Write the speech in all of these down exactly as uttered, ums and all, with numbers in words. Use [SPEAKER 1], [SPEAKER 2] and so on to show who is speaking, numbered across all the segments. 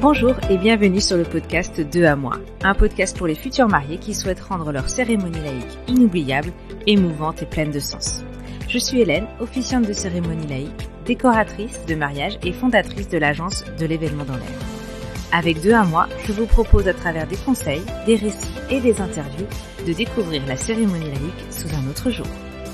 [SPEAKER 1] Bonjour et bienvenue sur le podcast Deux à moi, un podcast pour les futurs mariés qui souhaitent rendre leur cérémonie laïque inoubliable, émouvante et pleine de sens. Je suis Hélène, officiante de cérémonie laïque, décoratrice de mariage et fondatrice de l'agence de l'événement dans l'air. Avec Deux à moi, je vous propose à travers des conseils, des récits et des interviews de découvrir la cérémonie laïque sous un autre jour.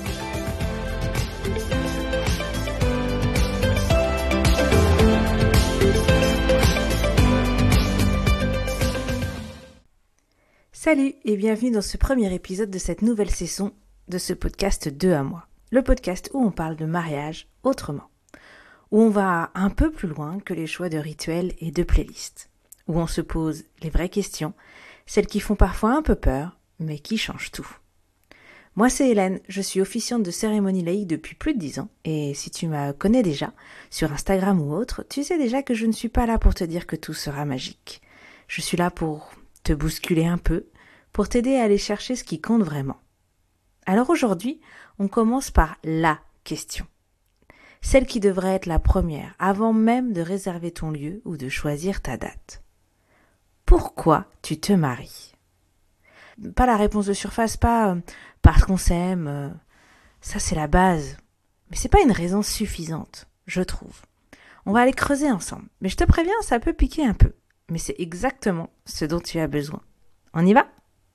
[SPEAKER 1] Salut et bienvenue dans ce premier épisode de cette nouvelle saison de ce podcast Deux à moi. Le podcast où on parle de mariage autrement, où on va un peu plus loin que les choix de rituels et de playlists, où on se pose les vraies questions, celles qui font parfois un peu peur, mais qui changent tout. Moi c'est Hélène, je suis officiante de cérémonie laïque depuis plus de dix ans, et si tu me connais déjà, sur Instagram ou autre, tu sais déjà que je ne suis pas là pour te dire que tout sera magique. Je suis là pour te bousculer un peu, pour t'aider à aller chercher ce qui compte vraiment. Alors aujourd'hui, on commence par la question. Celle qui devrait être la première, avant même de réserver ton lieu ou de choisir ta date. Pourquoi tu te maries ? Pas la réponse de surface, pas euh, parce qu'on s'aime, euh, ça c'est la base. Mais c'est pas une raison suffisante, je trouve. On va aller creuser ensemble, mais je te préviens, ça peut piquer un peu. Mais c'est exactement ce dont tu as besoin. On y va ?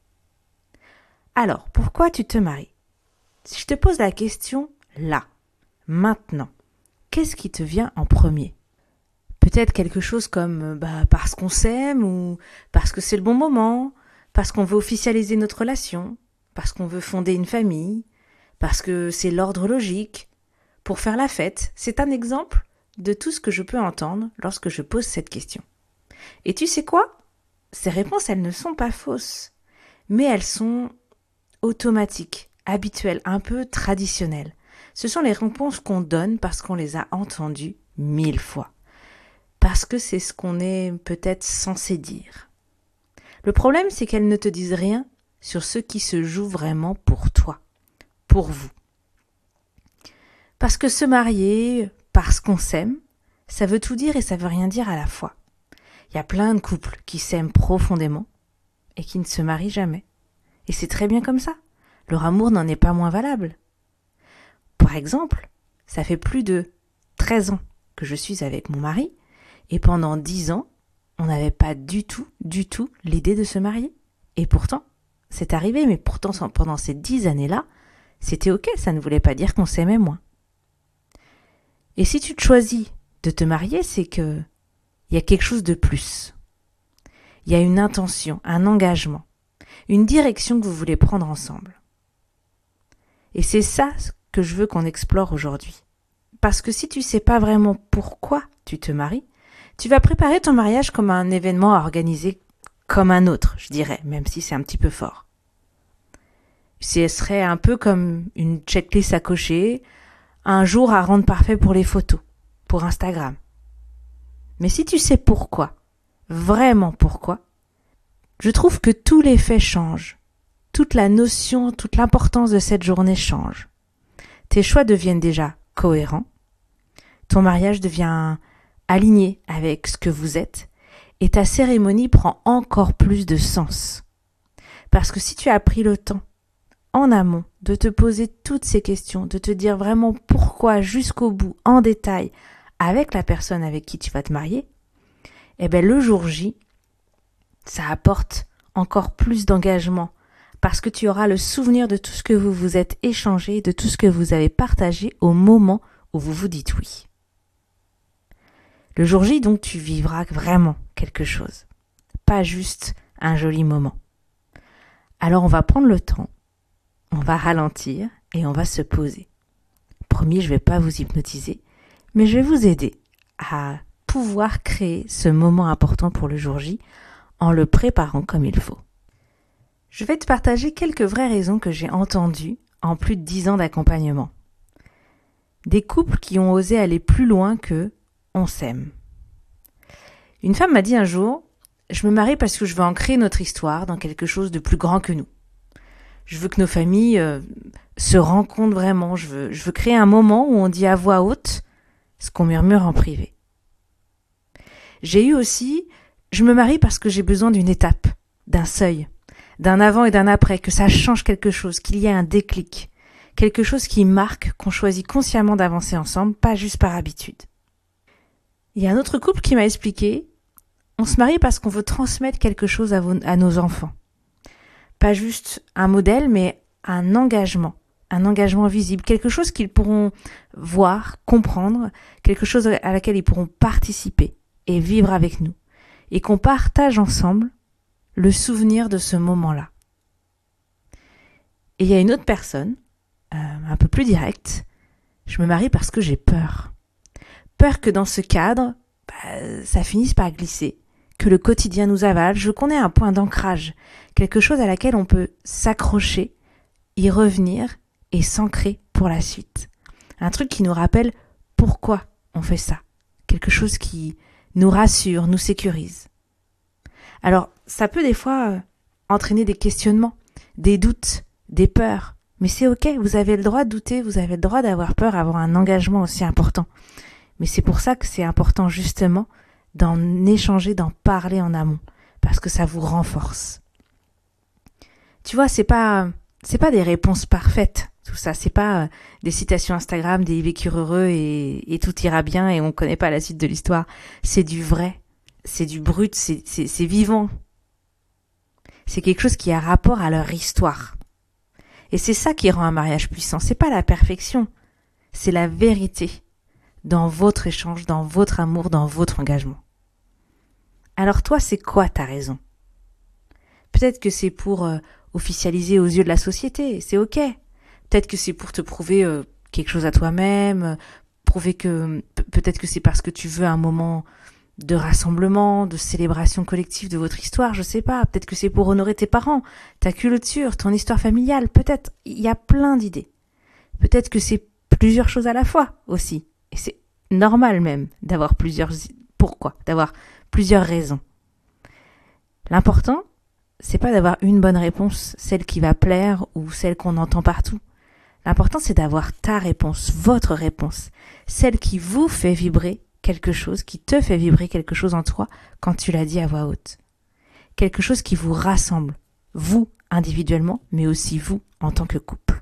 [SPEAKER 1] Alors, pourquoi tu te maries ? Si je te pose la question là, maintenant, qu'est-ce qui te vient en premier ? Peut-être quelque chose comme bah, parce qu'on s'aime ou parce que c'est le bon moment, parce qu'on veut officialiser notre relation, parce qu'on veut fonder une famille, parce que c'est l'ordre logique, pour faire la fête. C'est un exemple de tout ce que je peux entendre lorsque je pose cette question. Et tu sais quoi ? Ces réponses, elles ne sont pas fausses, mais elles sont automatiques, habituelles, un peu traditionnelles. Ce sont les réponses qu'on donne parce qu'on les a entendues mille fois. Parce que c'est ce qu'on est peut-être censé dire. Le problème, c'est qu'elles ne te disent rien sur ce qui se joue vraiment pour toi, pour vous. Parce que se marier, parce qu'on s'aime, ça veut tout dire et ça veut rien dire à la fois. Il y a plein de couples qui s'aiment profondément et qui ne se marient jamais. Et c'est très bien comme ça. Leur amour n'en est pas moins valable. Par exemple, ça fait plus de treize ans que je suis avec mon mari et pendant dix ans, on n'avait pas du tout, du tout l'idée de se marier. Et pourtant, c'est arrivé, mais pourtant pendant ces dix années-là, c'était ok, ça ne voulait pas dire qu'on s'aimait moins. Et si tu te choisis de te marier, c'est que il y a quelque chose de plus. Il y a une intention, un engagement, une direction que vous voulez prendre ensemble. Et c'est ça que je veux qu'on explore aujourd'hui. Parce que si tu sais pas vraiment pourquoi tu te maries, tu vas préparer ton mariage comme un événement à organiser comme un autre, je dirais, même si c'est un petit peu fort. Ce serait un peu comme une checklist à cocher, un jour à rendre parfait pour les photos, pour Instagram. Mais si tu sais pourquoi, vraiment pourquoi, je trouve que tout l'effet change. Toute la notion, toute l'importance de cette journée change. Tes choix deviennent déjà cohérents. Ton mariage devient aligné avec ce que vous êtes. Et ta cérémonie prend encore plus de sens. Parce que si tu as pris le temps, en amont, de te poser toutes ces questions, de te dire vraiment pourquoi jusqu'au bout, en détail, avec la personne avec qui tu vas te marier, eh ben le jour J, ça apporte encore plus d'engagement parce que tu auras le souvenir de tout ce que vous vous êtes échangé, de tout ce que vous avez partagé au moment où vous vous dites oui. Le jour J, donc, tu vivras vraiment quelque chose, pas juste un joli moment. Alors on va prendre le temps, on va ralentir et on va se poser. Promis, je ne vais pas vous hypnotiser, mais je vais vous aider à pouvoir créer ce moment important pour le jour J en le préparant comme il faut. Je vais te partager quelques vraies raisons que j'ai entendues en plus de dix ans d'accompagnement. Des couples qui ont osé aller plus loin que « on s'aime ». Une femme m'a dit un jour « Je me marie parce que je veux ancrer notre histoire dans quelque chose de plus grand que nous. Je veux que nos familles euh, se rencontrent vraiment. Je veux, je veux créer un moment où on dit à voix haute ce qu'on murmure en privé. » J'ai eu aussi Je me marie parce que j'ai besoin d'une étape, d'un seuil, d'un avant et d'un après, que ça change quelque chose, qu'il y ait un déclic, quelque chose qui marque qu'on choisit consciemment d'avancer ensemble, pas juste par habitude. Il y a un autre couple qui m'a expliqué, on se marie parce qu'on veut transmettre quelque chose à, vos, à nos enfants. Pas juste un modèle, mais un engagement, un engagement visible, quelque chose qu'ils pourront voir, comprendre, quelque chose à laquelle ils pourront participer et vivre avec nous. Et qu'on partage ensemble le souvenir de ce moment-là. Et il y a une autre personne, euh, un peu plus directe, je me marie parce que j'ai peur. Peur que dans ce cadre, bah, ça finisse par glisser, que le quotidien nous avale, je veux qu'on ait un point d'ancrage, quelque chose à laquelle on peut s'accrocher, y revenir et s'ancrer pour la suite. Un truc qui nous rappelle pourquoi on fait ça, quelque chose qui nous rassure, nous sécurise. Alors, ça peut des fois euh, entraîner des questionnements, des doutes, des peurs, mais c'est ok, vous avez le droit de douter, vous avez le droit d'avoir peur, avoir un engagement aussi important. Mais c'est pour ça que c'est important justement d'en échanger, d'en parler en amont, parce que ça vous renforce. Tu vois, c'est pas, c'est pas des réponses parfaites, tout ça, c'est pas euh, des citations Instagram, des vécus heureux et, et tout ira bien et on connaît pas la suite de l'histoire. C'est du vrai, c'est du brut, c'est, c'est, c'est vivant. C'est quelque chose qui a rapport à leur histoire. Et c'est ça qui rend un mariage puissant, c'est pas la perfection, c'est la vérité dans votre échange, dans votre amour, dans votre engagement. Alors toi, c'est quoi ta raison? Peut-être que c'est pour euh, officialiser aux yeux de la société, c'est ok. Peut-être que c'est pour te prouver euh, quelque chose à toi-même, euh, prouver que pe- peut-être que c'est parce que tu veux un moment de rassemblement, de célébration collective de votre histoire, je sais pas. Peut-être que c'est pour honorer tes parents, ta culture, ton histoire familiale, peut-être. Il y a plein d'idées. Peut-être que c'est plusieurs choses à la fois aussi. Et c'est normal même d'avoir plusieurs pourquoi, d'avoir plusieurs raisons. L'important, c'est pas d'avoir une bonne réponse, celle qui va plaire ou celle qu'on entend partout. L'important, c'est d'avoir ta réponse, votre réponse, celle qui vous fait vibrer quelque chose, qui te fait vibrer quelque chose en toi quand tu l'as dit à voix haute. Quelque chose qui vous rassemble, vous individuellement, mais aussi vous en tant que couple.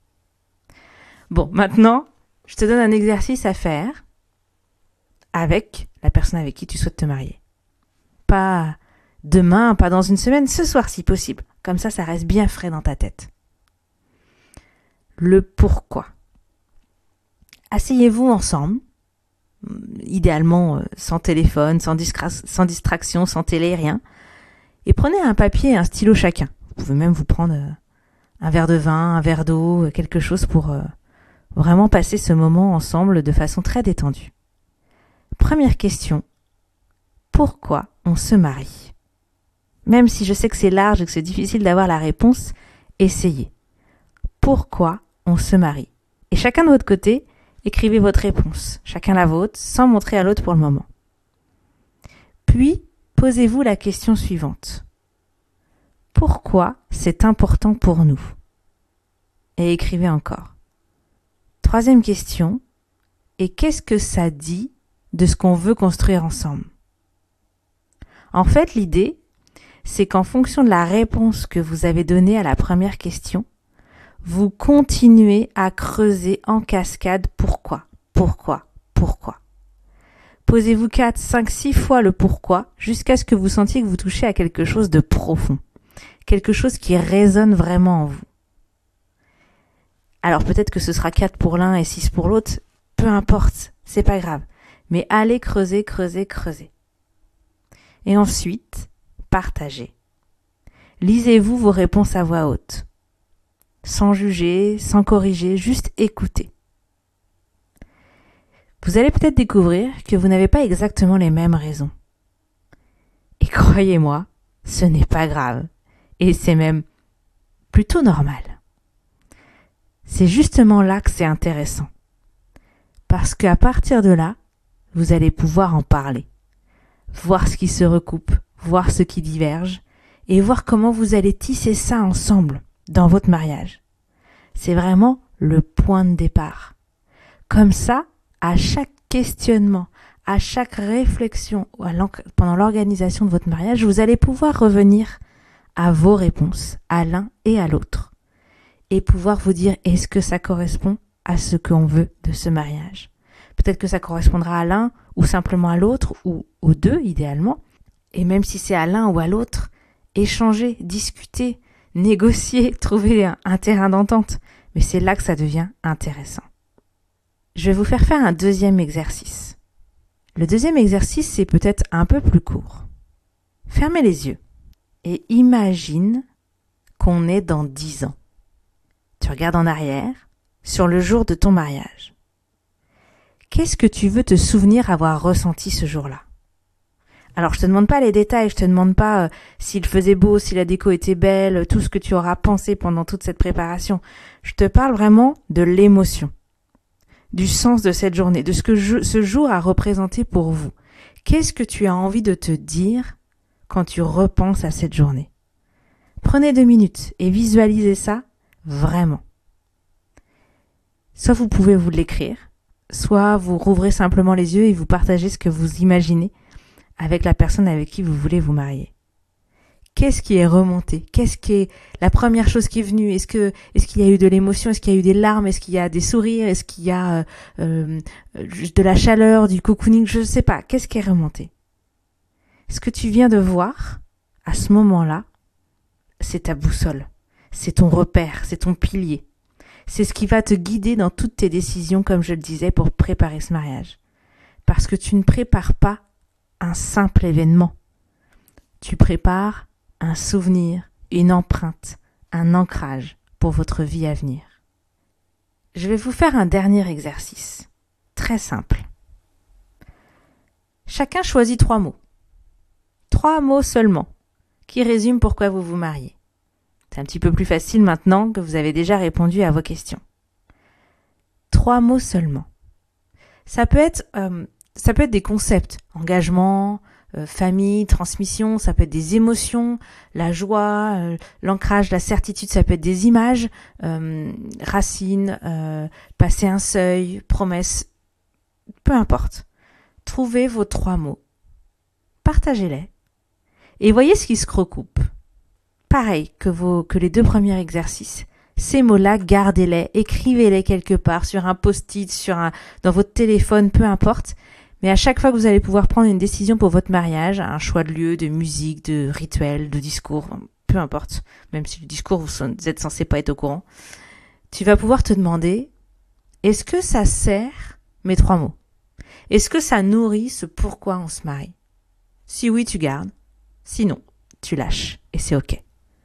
[SPEAKER 1] Bon, maintenant, je te donne un exercice à faire avec la personne avec qui tu souhaites te marier. Pas demain, pas dans une semaine, ce soir si possible. Comme ça, ça reste bien frais dans ta tête. Le pourquoi. Asseyez-vous ensemble, idéalement sans téléphone, sans, distra- sans distraction, sans télé, rien, et prenez un papier et un stylo chacun. Vous pouvez même vous prendre un verre de vin, un verre d'eau, quelque chose pour euh, vraiment passer ce moment ensemble de façon très détendue. Première question, pourquoi on se marie? Même si je sais que c'est large et que c'est difficile d'avoir la réponse, essayez. Pourquoi on se marie? Et chacun de votre côté, écrivez votre réponse, chacun la vôtre, sans montrer à l'autre pour le moment. Puis, posez-vous la question suivante. Pourquoi c'est important pour nous? Et écrivez encore. Troisième question, et qu'est-ce que ça dit de ce qu'on veut construire ensemble? En fait, l'idée, c'est qu'en fonction de la réponse que vous avez donnée à la première question, vous continuez à creuser en cascade pourquoi, pourquoi, pourquoi. Posez-vous quatre, cinq, six fois le pourquoi jusqu'à ce que vous sentiez que vous touchez à quelque chose de profond, quelque chose qui résonne vraiment en vous. Alors peut-être que ce sera quatre pour l'un et six pour l'autre, peu importe, c'est pas grave. Mais allez creuser, creuser, creuser. Et ensuite, partagez. Lisez-vous vos réponses à voix haute. Sans juger, sans corriger, juste écouter. Vous allez peut-être découvrir que vous n'avez pas exactement les mêmes raisons. Et croyez-moi, ce n'est pas grave. Et c'est même plutôt normal. C'est justement là que c'est intéressant. Parce qu'à partir de là, vous allez pouvoir en parler. Voir ce qui se recoupe, voir ce qui diverge, et voir comment vous allez tisser ça ensemble dans votre mariage. C'est vraiment le point de départ. Comme ça, à chaque questionnement, à chaque réflexion pendant l'organisation de votre mariage, vous allez pouvoir revenir à vos réponses, à l'un et à l'autre, et pouvoir vous dire est-ce que ça correspond à ce qu'on veut de ce mariage. Peut-être que ça correspondra à l'un ou simplement à l'autre, ou aux deux idéalement, et même si c'est à l'un ou à l'autre, échanger, discuter, négocier, trouver un, un terrain d'entente, mais c'est là que ça devient intéressant. Je vais vous faire faire un deuxième exercice. Le deuxième exercice, c'est peut-être un peu plus court. Fermez les yeux et imagine qu'on est dans dix ans. Tu regardes en arrière, sur le jour de ton mariage. Qu'est-ce que tu veux te souvenir avoir ressenti ce jour-là? Alors, je te demande pas les détails, je te demande pas euh, s'il faisait beau, si la déco était belle, tout ce que tu auras pensé pendant toute cette préparation. Je te parle vraiment de l'émotion, du sens de cette journée, de ce que je, ce jour a représenté pour vous. Qu'est-ce que tu as envie de te dire quand tu repenses à cette journée? Prenez deux minutes et visualisez ça vraiment. Soit vous pouvez vous l'écrire, soit vous rouvrez simplement les yeux et vous partagez ce que vous imaginez avec la personne avec qui vous voulez vous marier. Qu'est-ce qui est remonté? Qu'est-ce qui est la première chose qui est venue? Est-ce que, est-ce qu'il y a eu de l'émotion? Est-ce qu'il y a eu des larmes? Est-ce qu'il y a des sourires? Est-ce qu'il y a euh, euh, de la chaleur, du cocooning? Je ne sais pas. Qu'est-ce qui est remonté? Ce que tu viens de voir, à ce moment-là, c'est ta boussole. C'est ton repère, c'est ton pilier. C'est ce qui va te guider dans toutes tes décisions, comme je le disais, pour préparer ce mariage. Parce que tu ne prépares pas un simple événement. Tu prépares un souvenir, une empreinte, un ancrage pour votre vie à venir. Je vais vous faire un dernier exercice, très simple. Chacun choisit trois mots. Trois mots seulement, qui résument pourquoi vous vous mariez. C'est un petit peu plus facile maintenant que vous avez déjà répondu à vos questions. Trois mots seulement. Ça peut être, euh, ça peut être des concepts, engagement, euh, famille, transmission, ça peut être des émotions, la joie, euh, l'ancrage, la certitude, ça peut être des images, euh, racines, euh, passer un seuil, promesse, peu importe. Trouvez vos trois mots, partagez-les et voyez ce qui se recoupe. Pareil que, vos, que les deux premiers exercices. Ces mots-là, gardez-les, écrivez-les quelque part, sur un post-it, sur un, dans votre téléphone, peu importe. Mais à chaque fois que vous allez pouvoir prendre une décision pour votre mariage, un choix de lieu, de musique, de rituel, de discours, peu importe, même si le discours, vous êtes censé pas être au courant, tu vas pouvoir te demander, est-ce que ça sert mes trois mots? Est-ce que ça nourrit ce pourquoi on se marie? Si oui, tu gardes. Sinon, tu lâches et c'est ok.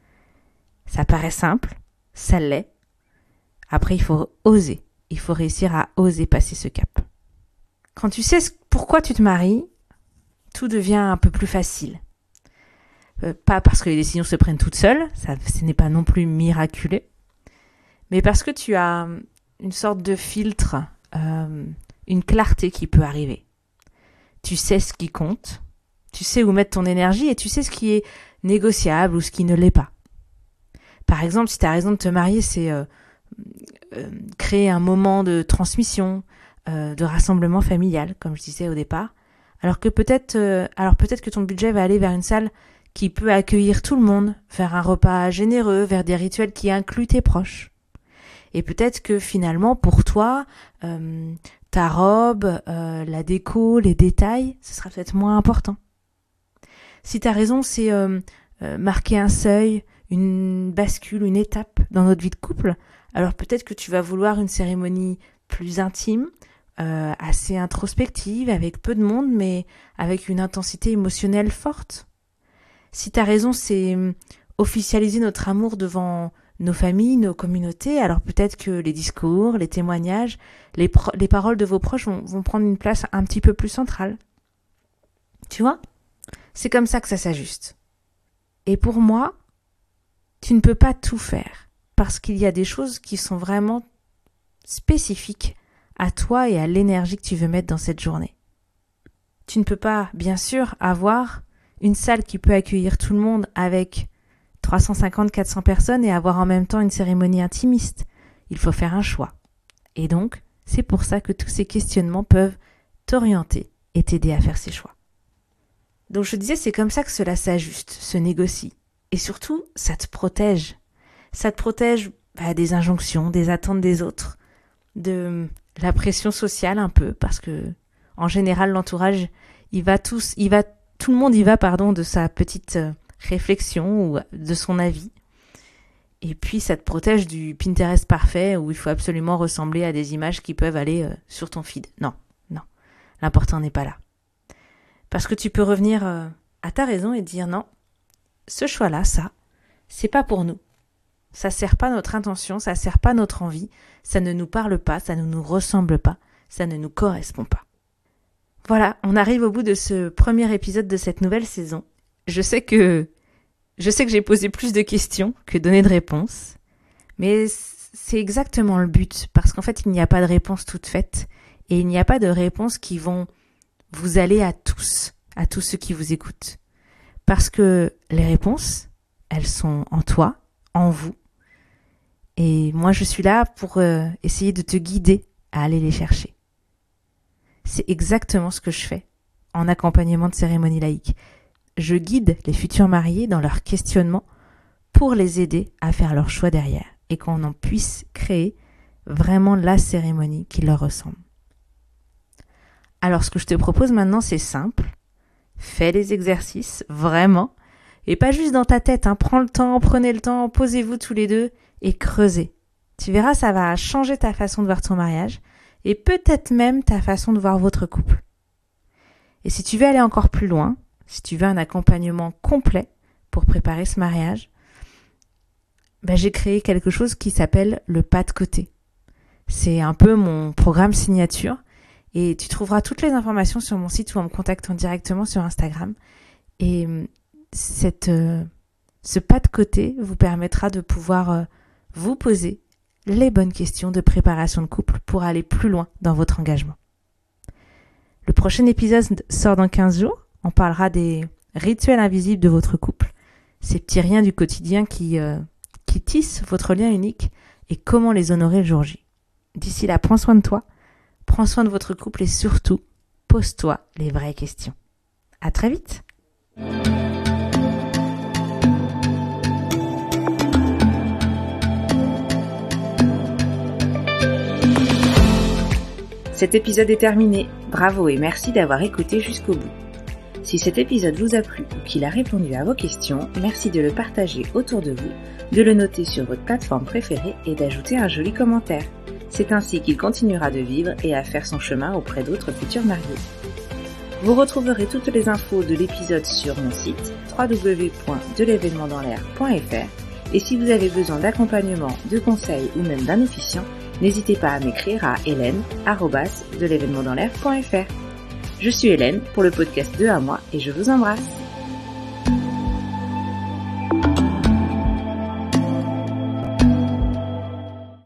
[SPEAKER 1] Ça paraît simple, ça l'est. Après, il faut oser. Il faut réussir à oser passer ce cap. Quand tu sais pourquoi tu te maries, tout devient un peu plus facile. Euh, pas parce que les décisions se prennent toutes seules, ça, ce n'est pas non plus miraculeux, mais parce que tu as une sorte de filtre, euh, une clarté qui peut arriver. Tu sais ce qui compte, tu sais où mettre ton énergie et tu sais ce qui est négociable ou ce qui ne l'est pas. Par exemple, si tu as raison de te marier, c'est euh, euh, créer un moment de transmission, euh, de rassemblement familial, comme je disais au départ. Alors que peut-être, euh, alors peut-être que ton budget va aller vers une salle qui peut accueillir tout le monde, vers un repas généreux, vers des rituels qui incluent tes proches. Et peut-être que finalement, pour toi, euh, ta robe, euh, la déco, les détails, ce sera peut-être moins important. Si tu as raison, c'est euh, euh, marquer un seuil, une bascule, une étape dans notre vie de couple, alors peut-être que tu vas vouloir une cérémonie plus intime, euh, assez introspective, avec peu de monde, mais avec une intensité émotionnelle forte. Si tu as raison, c'est officialiser notre amour devant nos familles, nos communautés, alors peut-être que les discours, les témoignages, les, pro- les paroles de vos proches vont, vont prendre une place un petit peu plus centrale. Tu vois ? C'est comme ça que ça s'ajuste. Et pour moi, tu ne peux pas tout faire, parce qu'il y a des choses qui sont vraiment spécifiques à toi et à l'énergie que tu veux mettre dans cette journée. Tu ne peux pas, bien sûr, avoir une salle qui peut accueillir tout le monde avec trois cent cinquante à quatre cents personnes et avoir en même temps une cérémonie intimiste. Il faut faire un choix. Et donc, c'est pour ça que tous ces questionnements peuvent t'orienter et t'aider à faire ses choix. Donc je disais, c'est comme ça que cela s'ajuste, se négocie. Et surtout, ça te protège. Ça te protège bah, des injonctions, des attentes des autres, de la pression sociale un peu, parce que en général, l'entourage, il va tous, il va, tout le monde y va, pardon, de sa petite euh, réflexion ou de son avis. Et puis, ça te protège du Pinterest parfait où il faut absolument ressembler à des images qui peuvent aller euh, sur ton feed. Non, non. L'important n'est pas là. Parce que tu peux revenir euh, à ta raison et dire non, ce choix-là, ça, c'est pas pour nous. Ça sert pas notre intention, ça sert pas notre envie, ça ne nous parle pas, ça ne nous ressemble pas, ça ne nous correspond pas. Voilà, on arrive au bout de ce premier épisode de cette nouvelle saison. Je sais que je sais que j'ai posé plus de questions que donné de réponses, mais c'est exactement le but, parce qu'en fait, il n'y a pas de réponse toute faite, et il n'y a pas de réponses qui vont vous aller à tous, à tous ceux qui vous écoutent. Parce que les réponses, elles sont en toi, en vous, et moi je suis là pour euh, essayer de te guider à aller les chercher. C'est exactement ce que je fais en accompagnement de cérémonie laïque. Je guide les futurs mariés dans leur questionnement pour les aider à faire leur choix derrière et qu'on en puisse créer vraiment la cérémonie qui leur ressemble. Alors ce que je te propose maintenant, c'est simple. Fais les exercices, vraiment, et pas juste dans ta tête. Hein. Prends le temps, prenez le temps, posez-vous tous les deux et creusez. Tu verras, ça va changer ta façon de voir ton mariage et peut-être même ta façon de voir votre couple. Et si tu veux aller encore plus loin, si tu veux un accompagnement complet pour préparer ce mariage, ben j'ai créé quelque chose qui s'appelle le pas de côté. C'est un peu mon programme signature et tu trouveras toutes les informations sur mon site ou en me contactant directement sur Instagram. Et cette, euh, ce pas de côté vous permettra de pouvoir euh, vous poser les bonnes questions de préparation de couple pour aller plus loin dans votre engagement. Le prochain épisode sort dans quinze jours. On parlera des rituels invisibles de votre couple, ces petits riens du quotidien qui, euh, qui tissent votre lien unique et comment les honorer le jour J. D'ici là, prends soin de toi, prends soin de votre couple et surtout, pose-toi les vraies questions. À très vite! Cet épisode est terminé. Bravo et merci d'avoir écouté jusqu'au bout. Si cet épisode vous a plu ou qu'il a répondu à vos questions, merci de le partager autour de vous, de le noter sur votre plateforme préférée et d'ajouter un joli commentaire. C'est ainsi qu'il continuera de vivre et à faire son chemin auprès d'autres futurs mariés. Vous retrouverez toutes les infos de l'épisode sur mon site w w w point de l'événement dans l'air point f r et si vous avez besoin d'accompagnement, de conseils ou même d'un officiant, n'hésitez pas à m'écrire à hélène arobase de l'événement dans l'air point f r. Je suis Hélène pour le podcast de à moi et je vous embrasse.